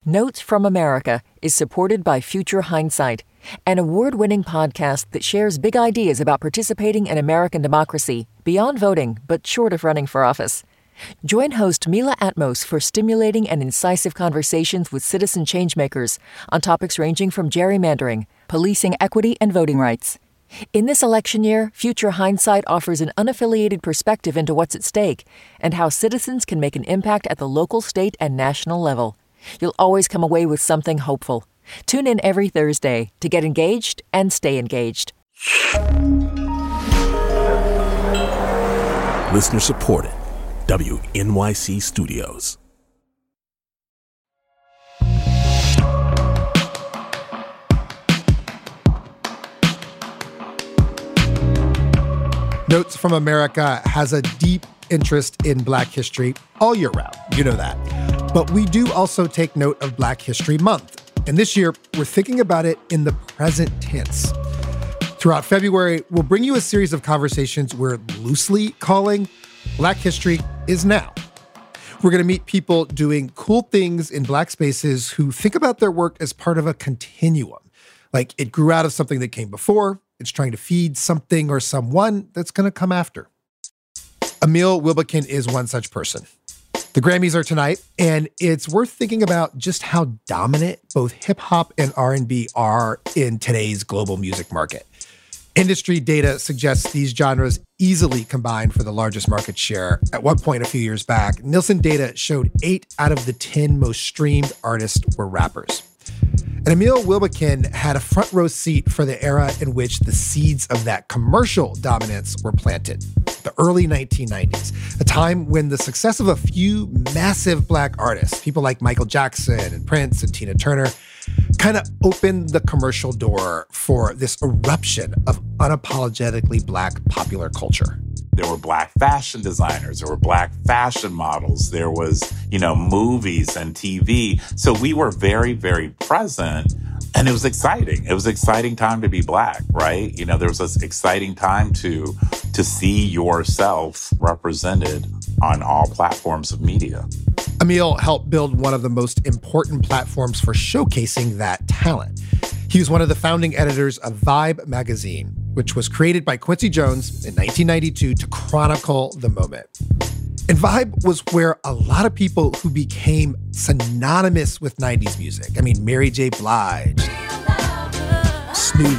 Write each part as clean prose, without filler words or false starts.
Notes from America is supported by Future Hindsight, an award-winning podcast that shares big ideas about participating in American democracy beyond voting, but short of running for office. Join host Mila Atmos for stimulating and incisive conversations with citizen changemakers on topics ranging from gerrymandering, policing equity, and voting rights. In this election year, Future Hindsight offers an unaffiliated perspective into what's at stake and how citizens can make an impact at the local, state, and national level. You'll always come away with something hopeful. Tune in every Thursday to get engaged and stay engaged. Listener supported. WNYC Studios. Notes from America has a deep interest in Black history all year round. You know that. But we do also take note of Black History Month. And this year, we're thinking about it in the present tense. Throughout February, we'll bring you a series of conversations we're loosely calling Black History is Now. We're going to meet people doing cool things in Black spaces who think about their work as part of a continuum. Like it grew out of something that came before, it's trying to feed something or someone that's going to come after. Emil Wilbekin is one such person. The Grammys are tonight, and it's worth thinking about just how dominant both hip-hop and R&B are in today's global music market. Industry data suggests these genres easily combine for the largest market share. At one point a few years back, Nielsen data showed 8 out of the 10 most streamed artists were rappers. And Emil Wilbekin had a front row seat for the era in which the seeds of that commercial dominance were planted, the early 1990s, a time when the success of a few massive Black artists, people like Michael Jackson and Prince and Tina Turner, kind of opened the commercial door for this eruption of unapologetically Black popular culture. There were Black fashion designers, there were Black fashion models, there was, movies and TV. So we were very, very present, and it was exciting. It was an exciting time to be Black, right? There was this exciting time to see yourself represented on all platforms of media. Emil helped build one of the most important platforms for showcasing that talent. He was one of the founding editors of Vibe magazine, which was created by Quincy Jones in 1992 to chronicle the moment. And Vibe was where a lot of people who became synonymous with 90s music. I mean, Mary J. Blige, Snoop,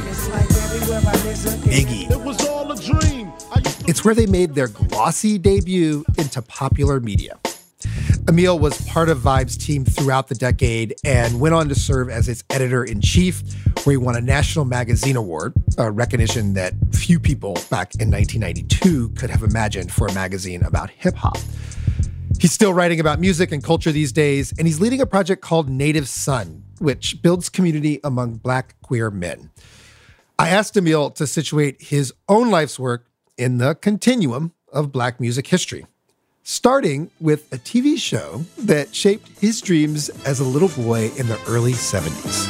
Biggie. It was all a dream. It's where they made their glossy debut into popular media. Emil was part of Vibe's team throughout the decade and went on to serve as its editor-in-chief, where he won a National Magazine Award, a recognition that few people back in 1992 could have imagined for a magazine about hip-hop. He's still writing about music and culture these days, and he's leading a project called Native Son, which builds community among Black queer men. I asked Emil to situate his own life's work in the continuum of Black music history, starting with a TV show that shaped his dreams as a little boy in the early 70s.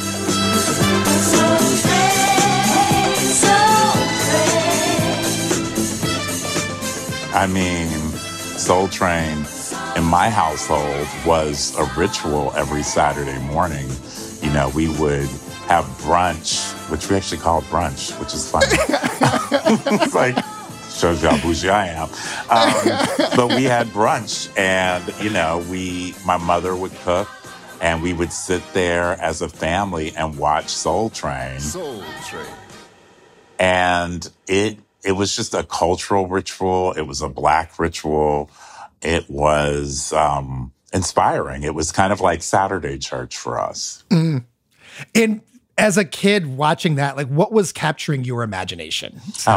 Soul Train in my household was a ritual every Saturday morning. We would have brunch, which we actually called brunch, which is funny. It's like, shows you how bougie I am. But we had brunch, and, my mother would cook, and we would sit there as a family and watch Soul Train. Soul Train. And it was just a cultural ritual. It was a Black ritual. It was inspiring. It was kind of like Saturday church for us. Mm. And as a kid watching that, what was capturing your imagination?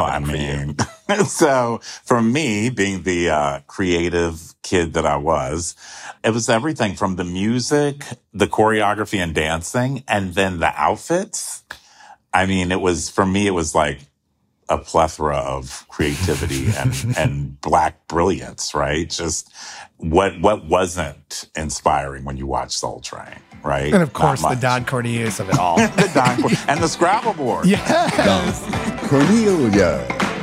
So for me, being the creative kid that I was, it was everything from the music, the choreography and dancing, and then the outfits. It was like a plethora of creativity and Black brilliance, right? Just what wasn't inspiring when you watch Soul Train, right? And of course, the Don Cornelius of it all. And the Scrabble board. Yes. Cornelia.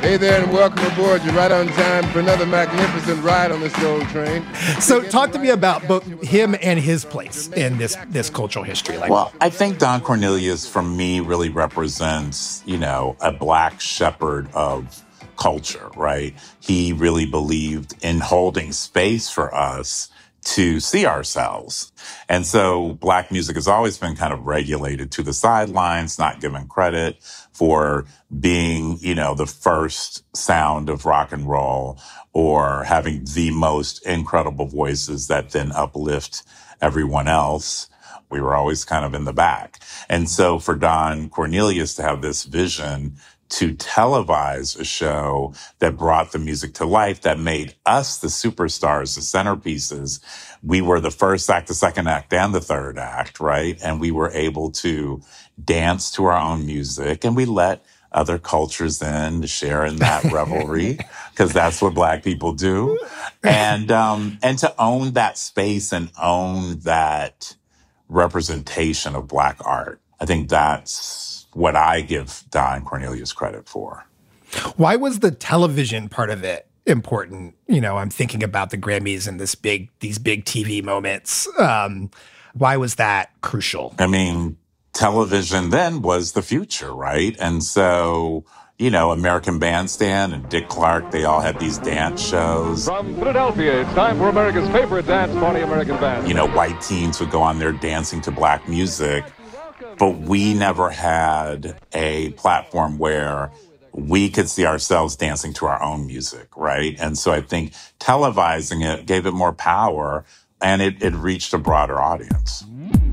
Hey there, and welcome aboard. You're right on time for another magnificent ride on the Soul Train. So talk to me about both him and his place in this cultural history. Well, I think Don Cornelius, for me, really represents, a Black shepherd of culture, right? He really believed in holding space for us to see ourselves. And so Black music has always been kind of regulated to the sidelines, not given credit for being, the first sound of rock and roll or having the most incredible voices that then uplift everyone else. We were always kind of in the back. And so for Don Cornelius to have this vision to televise a show that brought the music to life, that made us the superstars, the centerpieces. We were the first act, the second act, and the third act, right? And we were able to dance to our own music, and we let other cultures in to share in that revelry, because that's what Black people do. And to own that space and own that representation of Black art. I think that's what I give Don Cornelius credit for. Why was the television part of it important? I'm thinking about the Grammys and these big TV moments. Why was that crucial? I mean, television then was the future, right? And so, American Bandstand and Dick Clark, they all had these dance shows. From Philadelphia, it's time for America's favorite dance party, American Bandstand. White teens would go on there dancing to Black music. But we never had a platform where we could see ourselves dancing to our own music, right? And so I think televising it gave it more power, and it reached a broader audience.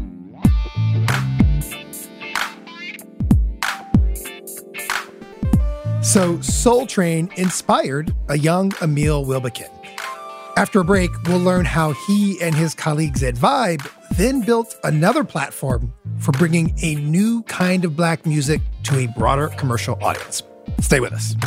So Soul Train inspired a young Emil Wilbekin. After a break, we'll learn how he and his colleagues at Vibe then built another platform for bringing a new kind of Black music to a broader commercial audience. Stay with us.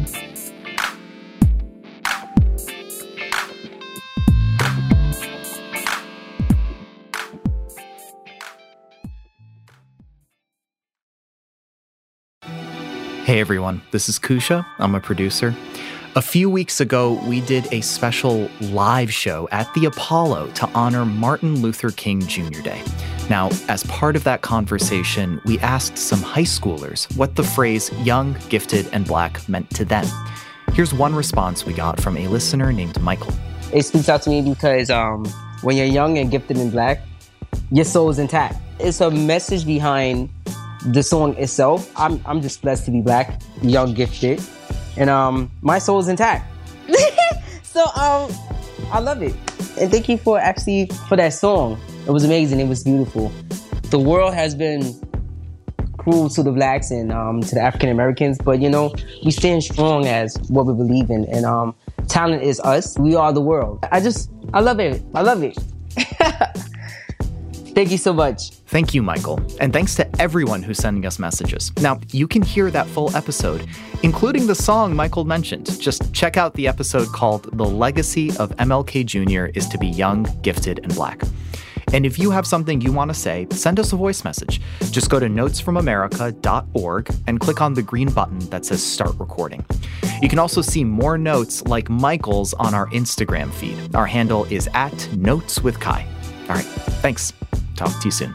Hey everyone, this is Kusha. I'm a producer. A few weeks ago, we did a special live show at the Apollo to honor Martin Luther King Jr. Day. Now, as part of that conversation, we asked some high schoolers what the phrase young, gifted, and Black meant to them. Here's one response we got from a listener named Michael. It speaks out to me because when you're young and gifted and Black, your soul is intact. It's a message behind the song itself. I'm just blessed to be Black, young, gifted, and my soul is intact. So I love it, and thank you for that song. It was amazing. It was beautiful. The world has been cruel to the Blacks and to the African Americans, but we stand strong as what we believe in, and talent is us. We are the world. I love it. I love it. Thank you so much. Thank you, Michael. And thanks to everyone who's sending us messages. Now, you can hear that full episode, including the song Michael mentioned. Just check out the episode called The Legacy of MLK Jr. is to be Young, Gifted, and Black. And if you have something you want to say, send us a voice message. Just go to notesfromamerica.org and click on the green button that says Start Recording. You can also see more notes like Michael's on our Instagram feed. Our handle is @NotesWithKai. All right, thanks. Talk to you soon.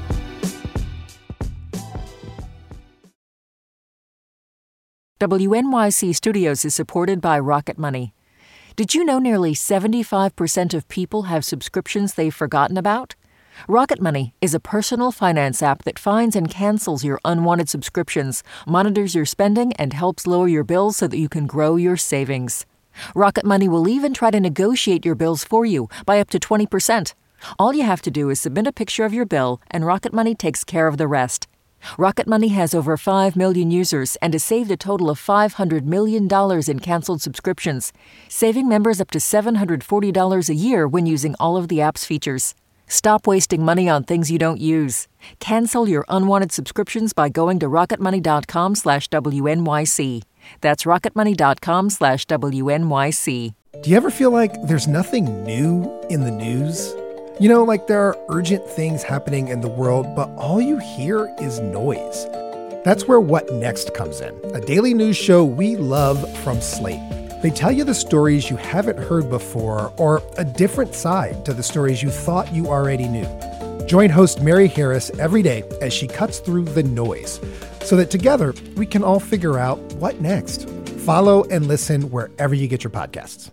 WNYC Studios is supported by Rocket Money. Did you know nearly 75% of people have subscriptions they've forgotten about? Rocket Money is a personal finance app that finds and cancels your unwanted subscriptions, monitors your spending, and helps lower your bills so that you can grow your savings. Rocket Money will even try to negotiate your bills for you by up to 20%. All you have to do is submit a picture of your bill, and Rocket Money takes care of the rest. Rocket Money has over 5 million users and has saved a total of $500 million in canceled subscriptions, saving members up to $740 a year when using all of the app's features. Stop wasting money on things you don't use. Cancel your unwanted subscriptions by going to rocketmoney.com/WNYC. That's rocketmoney.com/WNYC. Do you ever feel like there's nothing new in the news? Like there are urgent things happening in the world, but all you hear is noise. That's where What Next comes in, a daily news show we love from Slate. They tell you the stories you haven't heard before or a different side to the stories you thought you already knew. Join host Mary Harris every day as she cuts through the noise so that together we can all figure out what next. Follow and listen wherever you get your podcasts.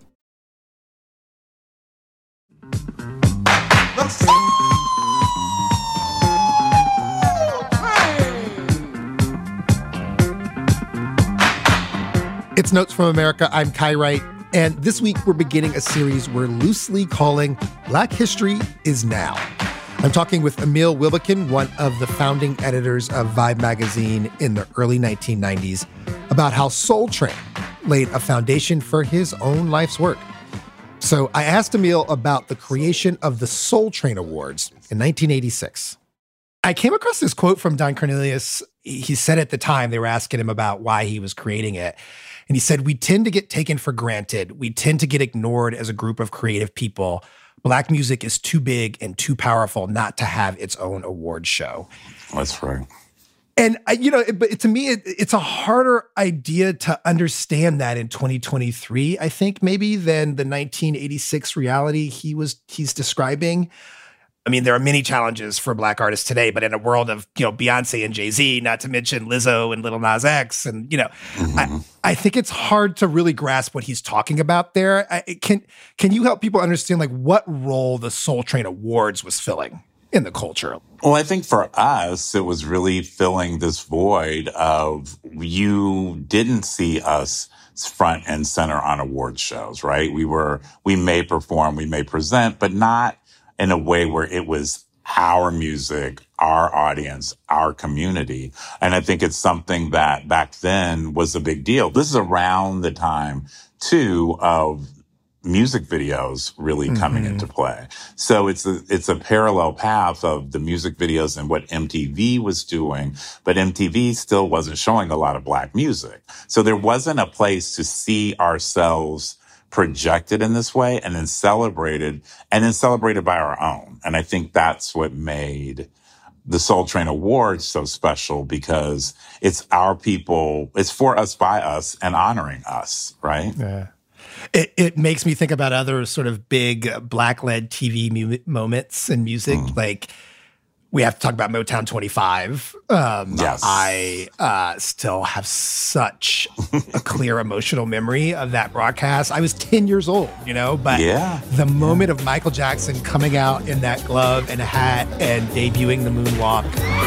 It's Notes from America. I'm Kai Wright, and this week we're beginning a series we're loosely calling Black History is Now. I'm talking with Emil Wilbekin, one of the founding editors of Vibe magazine in the early 1990s, about how Soul Train laid a foundation for his own life's work. So I asked Emil about the creation of the Soul Train Awards in 1986. I came across this quote from Don Cornelius. He said at the time they were asking him about why he was creating it. And he said, "We tend to get taken for granted. We tend to get ignored as a group of creative people. Black music is too big and too powerful not to have its own award show." That's right. And, but to me, it's a harder idea to understand that in 2023, I think, maybe than the 1986 reality he's describing. I mean, there are many challenges for Black artists today, but in a world of, Beyonce and Jay-Z, not to mention Lizzo and Lil Nas X, and, I think it's hard to really grasp what he's talking about there. Can you help people understand, what role the Soul Train Awards was filling in the culture? Well, I think for us, it was really filling this void of you didn't see us front and center on award shows, right? We may perform, we may present, but not in a way where it was our music, our audience, our community. And I think it's something that back then was a big deal. This is around the time, too, of music videos really coming into play. So it's a parallel path of the music videos and what MTV was doing, but MTV still wasn't showing a lot of Black music. So there wasn't a place to see ourselves projected in this way and then celebrated by our own. And I think that's what made the Soul Train Awards so special, because it's our people, it's for us, by us, and honoring us, right? Yeah. It makes me think about other sort of big Black-led TV moments in music, like we have to talk about Motown 25. Yes. I still have such a clear emotional memory of that broadcast. I was 10 years old, but the moment of Michael Jackson coming out in that glove and a hat and debuting the moonwalk.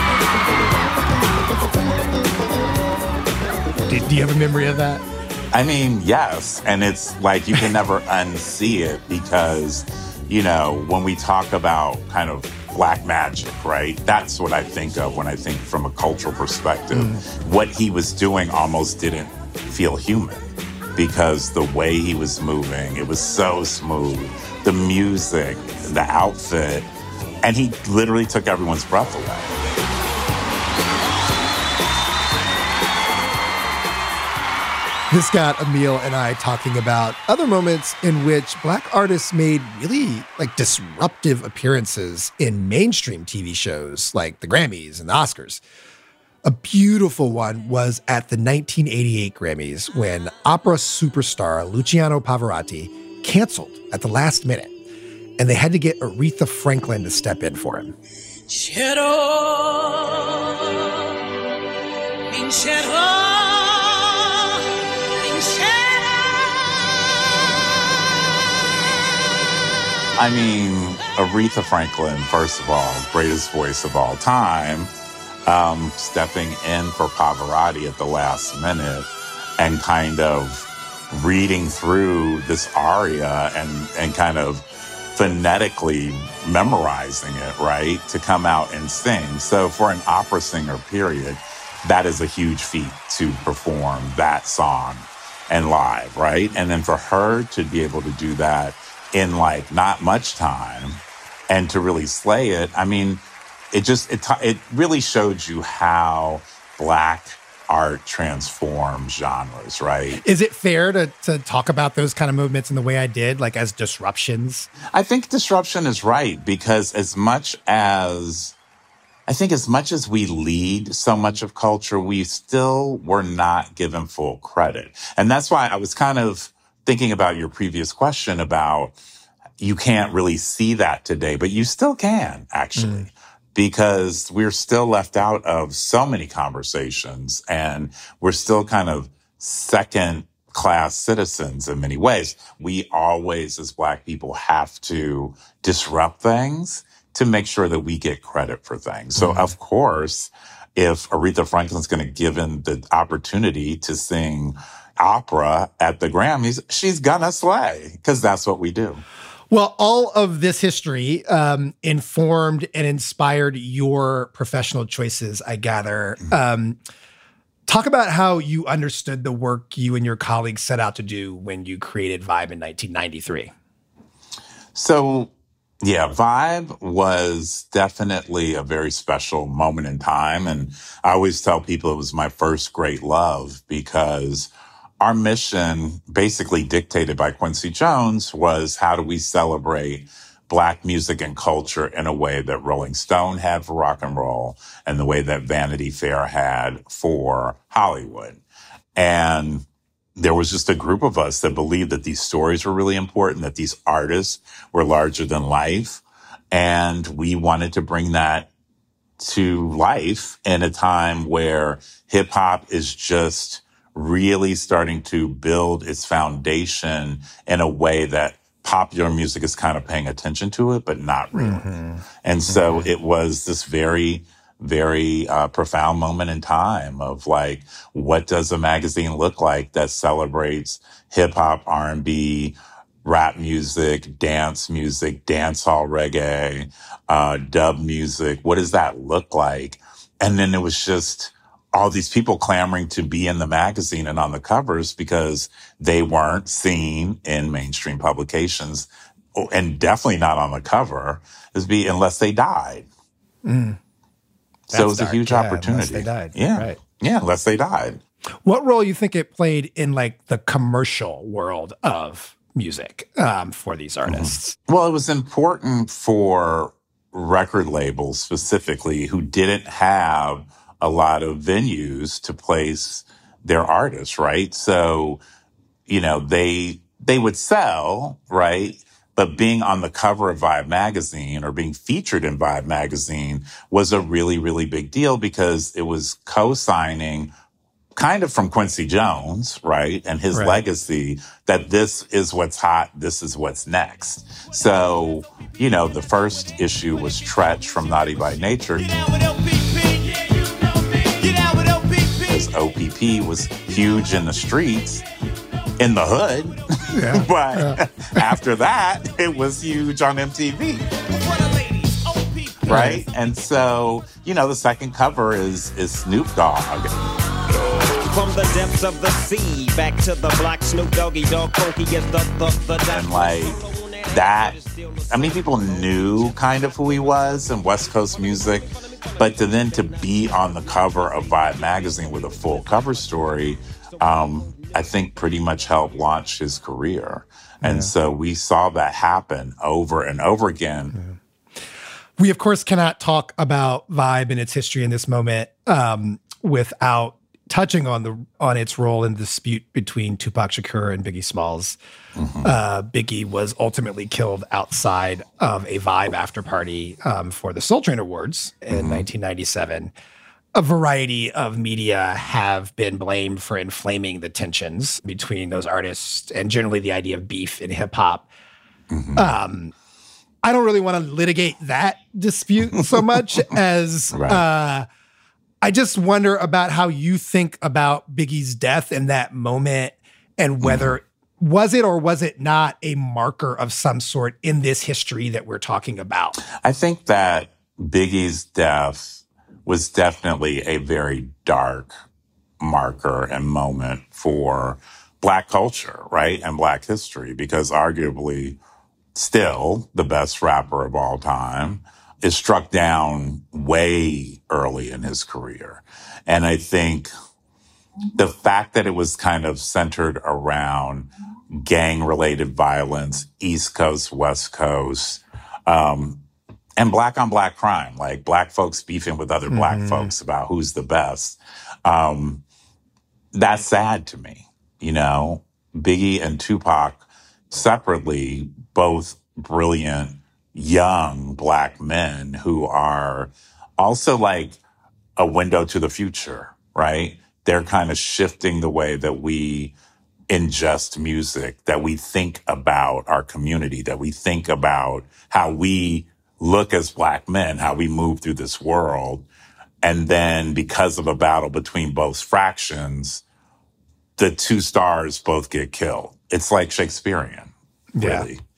Do you have a memory of that? I mean, yes. And it's like you can never unsee it because, when we talk about kind of Black magic, right? That's what I think of when I think from a cultural perspective. What he was doing almost didn't feel human because the way he was moving, it was so smooth. The music, the outfit, and he literally took everyone's breath away. This got Emil and I talking about other moments in which Black artists made really disruptive appearances in mainstream TV shows like the Grammys and the Oscars. A beautiful one was at the 1988 Grammys when opera superstar Luciano Pavarotti canceled at the last minute, and they had to get Aretha Franklin to step in for him. I mean, Aretha Franklin, first of all, greatest voice of all time, stepping in for Pavarotti at the last minute and kind of reading through this aria and kind of phonetically memorizing it, right, to come out and sing. So for an opera singer, period, that is a huge feat to perform that song and live, right? And then for her to be able to do that in not much time and to really slay it, I mean, it really showed you how Black art transforms genres, right? Is it fair to talk about those kind of movements in the way I did, as disruptions? I think disruption is right, because as much as I think as much as we lead so much of culture, we still were not given full credit. And that's why I was kind of thinking about your previous question about you can't really see that today, but you still can, actually, because we're still left out of so many conversations, and we're still kind of second-class citizens in many ways. We always, as Black people, have to disrupt things to make sure that we get credit for things. So, of course, if Aretha Franklin's going to give him the opportunity to sing opera at the Grammys, she's gonna slay, because that's what we do. Well, all of this history informed and inspired your professional choices, I gather. Talk about how you understood the work you and your colleagues set out to do when you created Vibe in 1993. So, yeah, Vibe was definitely a very special moment in time. And I always tell people it was my first great love, because our mission, basically dictated by Quincy Jones, was how do we celebrate Black music and culture in a way that Rolling Stone had for rock and roll and the way that Vanity Fair had for Hollywood. And there was just a group of us that believed that these stories were really important, that these artists were larger than life. And we wanted to bring that to life in a time where hip hop is just really starting to build its foundation in a way that popular music is kind of paying attention to it, but not really. And so it was this very, very profound moment in time of like, what does a magazine look like that celebrates hip hop, R&B, rap music, dancehall reggae, dub music? What does that look like? And then it was just all these people clamoring to be in the magazine and on the covers because they weren't seen in mainstream publications, and definitely not on the cover, unless they died. So it was a huge opportunity. Unless they died. Yeah. Right. Yeah, unless they died. What role you think it played in like the commercial world of music for these artists? Well, it was important for record labels specifically who didn't have a lot of venues to place their artists, right? So, you know, they would sell, right? But being on the cover of Vibe magazine or being featured in Vibe magazine was a really, really big deal because it was co-signing kind of from Quincy Jones, right? And his legacy that this is what's hot, this is what's next. So, you know, the first issue was Tretch from Naughty by Nature. Because OPP was huge in the streets, in the hood. Yeah. But after that, it was huge on MTV. Right? And so, you know, the second cover is Snoop Dogg. From the depths of the sea, back to the block, Snoop Doggy Dogg Funky is the And like that, I mean, people knew kind of who he was in West Coast music, but to be on the cover of Vibe magazine with a full cover story, I think pretty much helped launch his career. And so we saw that happen over and over again. We, of course, cannot talk about Vibe and its history in this moment without touching on its role in the dispute between Tupac Shakur and Biggie Smalls. Biggie was ultimately killed outside of a Vibe after party for the Soul Train Awards in 1997. A variety of media have been blamed for inflaming the tensions between those artists and generally the idea of beef in hip hop. I don't really want to litigate that dispute so much as I just wonder about how you think about Biggie's death in that moment and whether was it or was it not a marker of some sort in this history that we're talking about? I think that Biggie's death was definitely a very dark marker and moment for Black culture, right? And Black history, because arguably still the best rapper of all time is struck down way early in his career. And I think the fact that it was kind of centered around gang-related violence, East Coast, West Coast, and black on black crime, like black folks beefing with other black folks about who's the best. That's sad to me. You know, Biggie and Tupac separately, both brilliant young black men who are also like a window to the future, right? They're kind of shifting the way that we ingest music, that we think about our community, that we think about how we look as black men, how we move through this world. And then because of a battle between both fractions, the two stars both get killed. It's like Shakespearean, really. Yeah.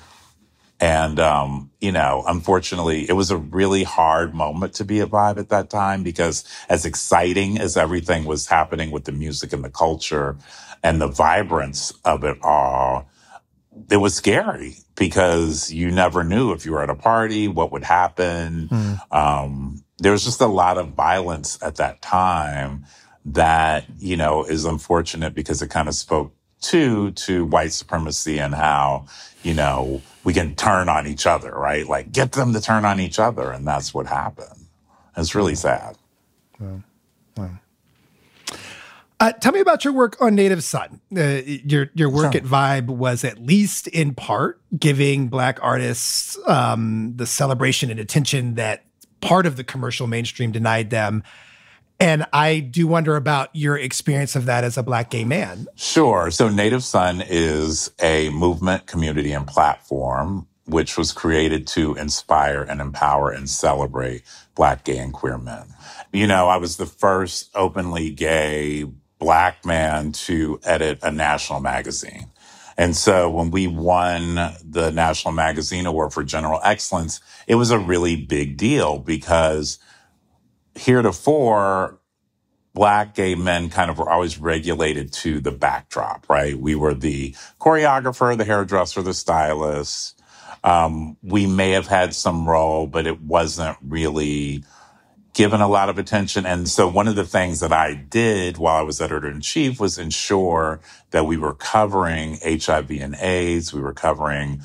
And, you know, unfortunately, it was a really hard moment to be at Vibe at that time, because as exciting as everything was happening with the music and the culture and the vibrance of it all, it was scary because you never knew if you were at a party, what would happen. There was just a lot of violence at that time that, you know, is unfortunate because it kind of spoke to white supremacy and how, you know, we can turn on each other, right? Like, get them to turn on each other. And that's what happened. It's really sad. Wow. Tell me about your work on Native Son. Your work at Vibe was at least in part giving Black artists the celebration and attention that part of the commercial mainstream denied them. And I do wonder about your experience of that as a Black gay man. Sure. So Native Son is a movement, community, and platform which was created to inspire and empower and celebrate Black, gay, and queer men. You know, I was the first openly gay Black man to edit a national magazine. And so when we won the National Magazine Award for General Excellence, it was a really big deal because heretofore, Black gay men kind of were always regulated to the backdrop, right? We were the choreographer, the hairdresser, the stylist. We may have had some role, but it wasn't really given a lot of attention. And so one of the things that I did while I was editor-in-chief was ensure that we were covering HIV and AIDS. We were covering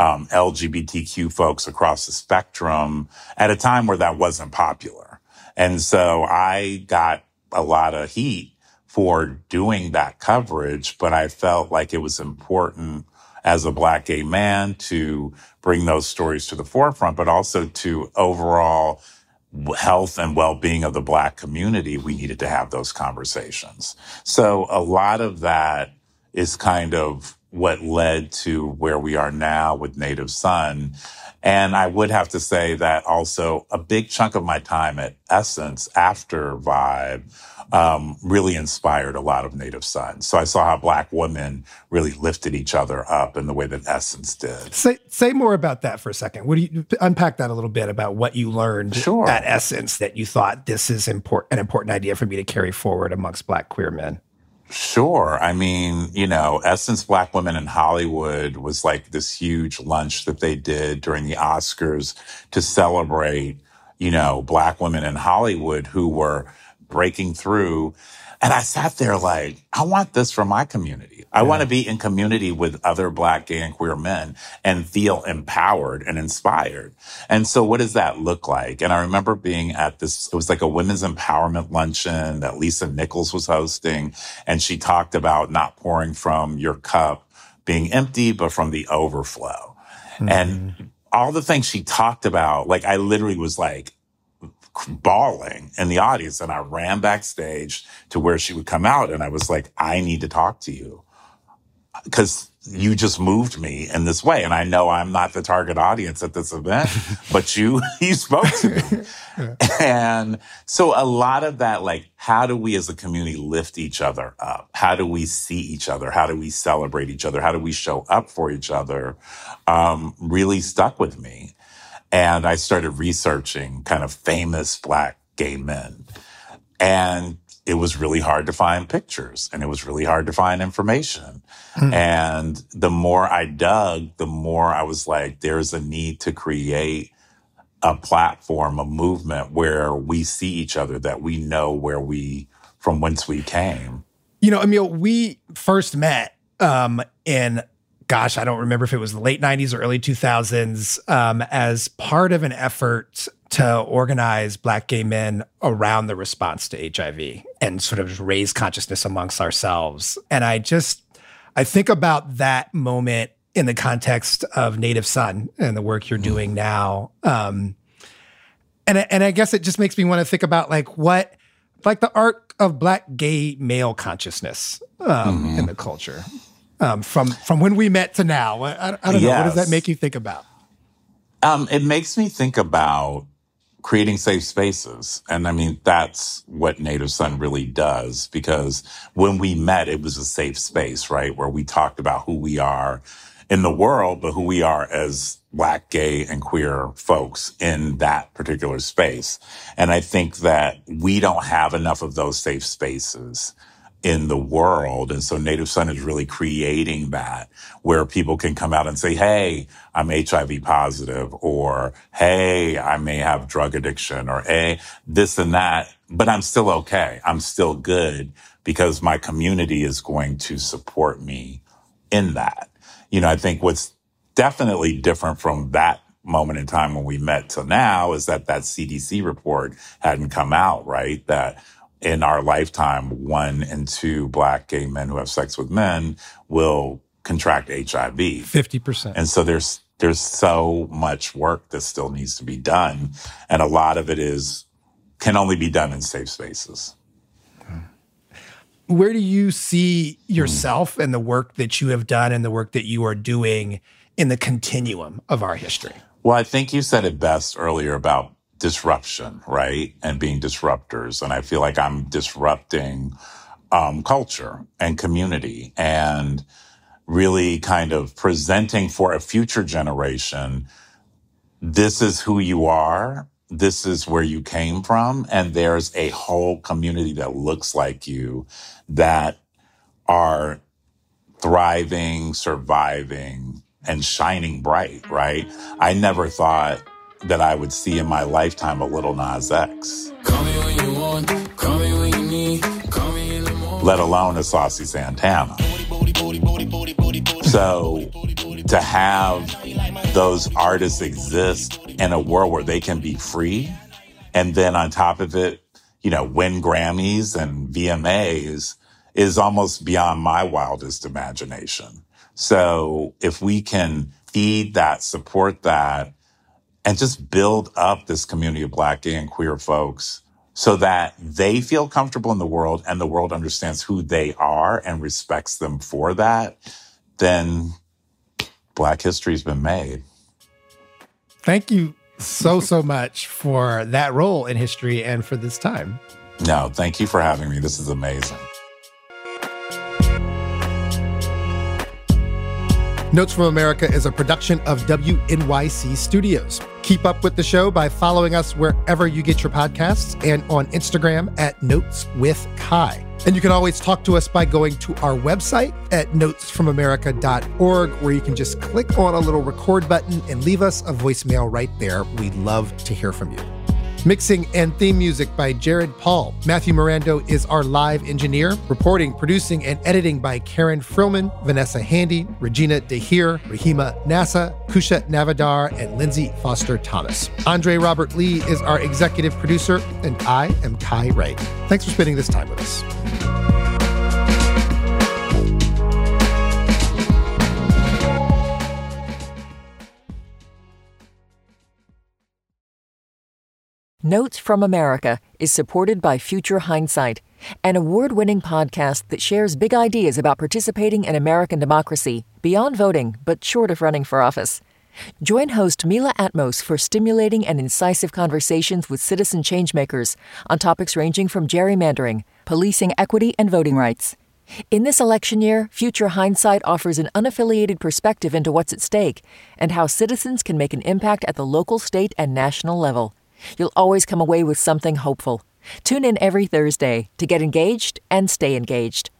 LGBTQ folks across the spectrum at a time where that wasn't popular. And so I got a lot of heat for doing that coverage, but I felt like it was important as a Black gay man to bring those stories to the forefront, but also to overall health and well-being of the Black community. We needed to have those conversations. So a lot of that is kind of what led to where we are now with Native Son. And I would have to say that also a big chunk of my time at Essence after Vibe really inspired a lot of Native Son. So I saw how Black women really lifted each other up in the way that Essence did. Say more about that for a second. What do you unpack that a little bit about what you learned at Essence that you thought this is an important idea for me to carry forward amongst Black queer men? Sure. I mean, you know, Essence Black Women in Hollywood was like this huge lunch that they did during the Oscars to celebrate, you know, Black women in Hollywood who were breaking through. And I sat there like, I want this for my community. I want to be in community with other Black, gay, and queer men and feel empowered and inspired. And so what does that look like? And I remember being at this, it was like a women's empowerment luncheon that Lisa Nichols was hosting. And she talked about not pouring from your cup being empty, but from the overflow. Mm-hmm. And all the things she talked about, like I literally was like, bawling in the audience. And I ran backstage to where she would come out. And I was like, I need to talk to you because you just moved me in this way. And I know I'm not the target audience at this event, but you spoke to me. And so a lot of that, like, how do we as a community lift each other up? How do we see each other? How do we celebrate each other? How do we show up for each other? Really stuck with me. And I started researching kind of famous Black gay men. And it was really hard to find pictures and it was really hard to find information. And the more I dug, the more I was like, there's a need to create a platform, a movement where we see each other, that we know from whence we came. You know, Emil, we first met in gosh, I don't remember if it was the late 90s or early 2000s, as part of an effort to organize Black gay men around the response to HIV and sort of raise consciousness amongst ourselves. And I think about that moment in the context of Native Son and the work you're doing now. And I guess it just makes me want to think about the arc of Black gay male consciousness in the culture. From when we met to now. I don't know. Yes. What does that make you think about? It makes me think about creating safe spaces. And I mean, that's what Native Son really does, because when we met, it was a safe space, right? Where we talked about who we are in the world, but who we are as Black, gay, and queer folks in that particular space. And I think that we don't have enough of those safe spaces in the world. And so Native Son is really creating that, where people can come out and say, hey, I'm HIV positive, or hey, I may have drug addiction, or hey, this and that, but I'm still okay. I'm still good because my community is going to support me in that. You know, I think what's definitely different from that moment in time when we met to now is that CDC report hadn't come out, right? That in our lifetime, 1 in 2 Black gay men who have sex with men will contract HIV. 50%. And so there's so much work that still needs to be done. And a lot of it can only be done in safe spaces. Where do you see yourself and the work that you have done and the work that you are doing in the continuum of our history? Well, I think you said it best earlier about disruption, right? And being disruptors. And I feel like I'm disrupting culture and community and really kind of presenting for a future generation, this is who you are, this is where you came from, and there's a whole community that looks like you that are thriving, surviving, and shining bright, right? I never thought that I would see in my lifetime a Lil Nas X. Call me when you want, call me when you need, call me in the morning. Let alone a Saucy Santana. So to have those artists exist in a world where they can be free, and then on top of it, you know, win Grammys and VMAs is almost beyond my wildest imagination. So if we can feed that, support that, and just build up this community of Black, gay, and queer folks so that they feel comfortable in the world and the world understands who they are and respects them for that, then Black history's been made. Thank you so much for that role in history and for this time. No, thank you for having me. This is amazing. Notes from America is a production of WNYC Studios. Keep up with the show by following us wherever you get your podcasts and on Instagram at Notes with Kai. And you can always talk to us by going to our website at notesfromamerica.org, where you can just click on a little record button and leave us a voicemail right there. We'd love to hear from you. Mixing and theme music by Jared Paul. Matthew Mirando is our live engineer. Reporting, producing, and editing by Karen Frillman, Vanessa Handy, Regina DeHeer, Rahima Nassa, Kusha Navadar, and Lindsay Foster Thomas. Andre Robert Lee is our executive producer, and I am Kai Wright. Thanks for spending this time with us. Notes from America is supported by Future Hindsight, an award-winning podcast that shares big ideas about participating in American democracy beyond voting, but short of running for office. Join host Mila Atmos for stimulating and incisive conversations with citizen changemakers on topics ranging from gerrymandering, policing equity, and voting rights. In this election year, Future Hindsight offers an unaffiliated perspective into what's at stake and how citizens can make an impact at the local, state, and national level. You'll always come away with something hopeful. Tune in every Thursday to get engaged and stay engaged.